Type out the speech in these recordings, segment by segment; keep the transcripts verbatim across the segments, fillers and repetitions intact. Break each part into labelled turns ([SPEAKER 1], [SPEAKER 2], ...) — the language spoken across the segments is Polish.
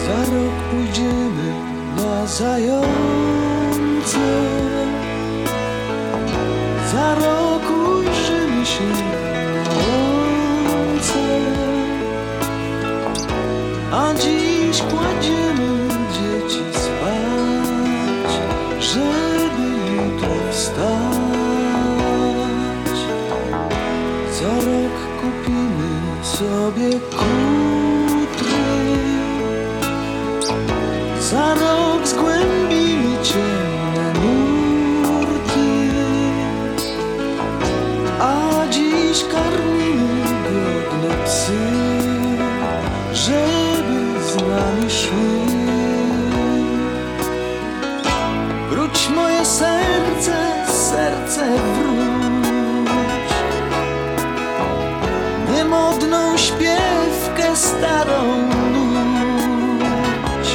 [SPEAKER 1] Za rok pójdziemy na zające, za rok ujrzymy się na łące, a dziś kładziemy dzieci spać, żeby jutro wstać. Za rok kupimy sobie kutry, za rok zgłębimy ciemne nurty, a dziś karmimy głodne psy, żeby z nami szły. Wróć moje serce, serce wróć, niemodną śpiewkę starą nuć.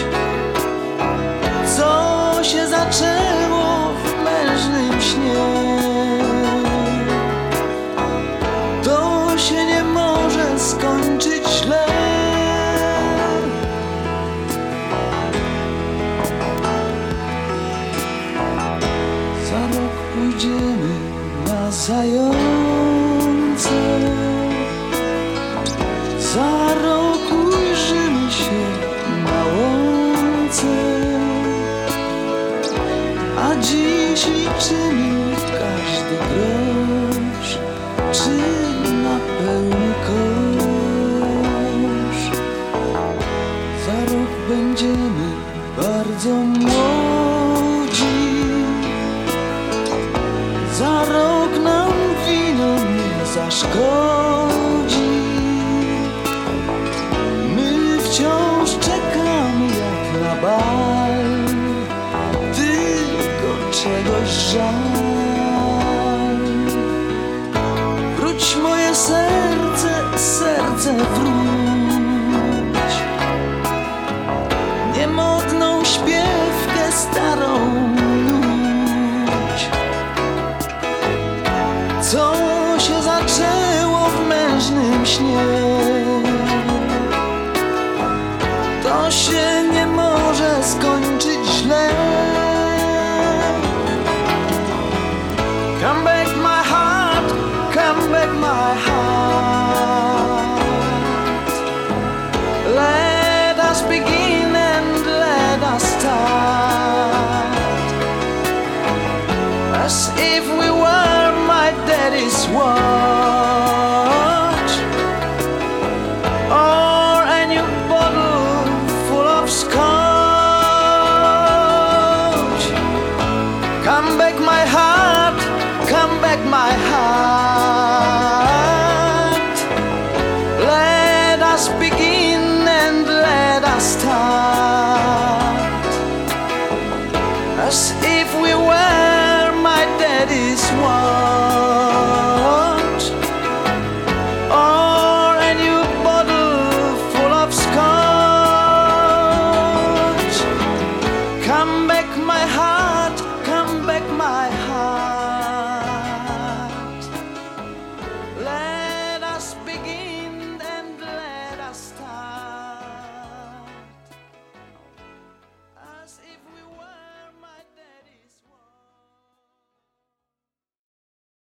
[SPEAKER 1] Co się zaczęło w mężnym śnie, to się nie może skończyć źle. Za rok pójdziemy na zające, za rok ujrzymy się na łące, a dziś liczymy każdy grosz, czy na pełny kosz. Za rok będziemy bardzo młodzi, za rok nam wino nie zaszkodzi. My wciąż czekamy jak na bal, tylko czegoś żal. Wróć moje serce, serce wróć, niemodną śpiewkę starą nuć. Co się zaczęło w mężnym śnie, to się nie może skończyć źle.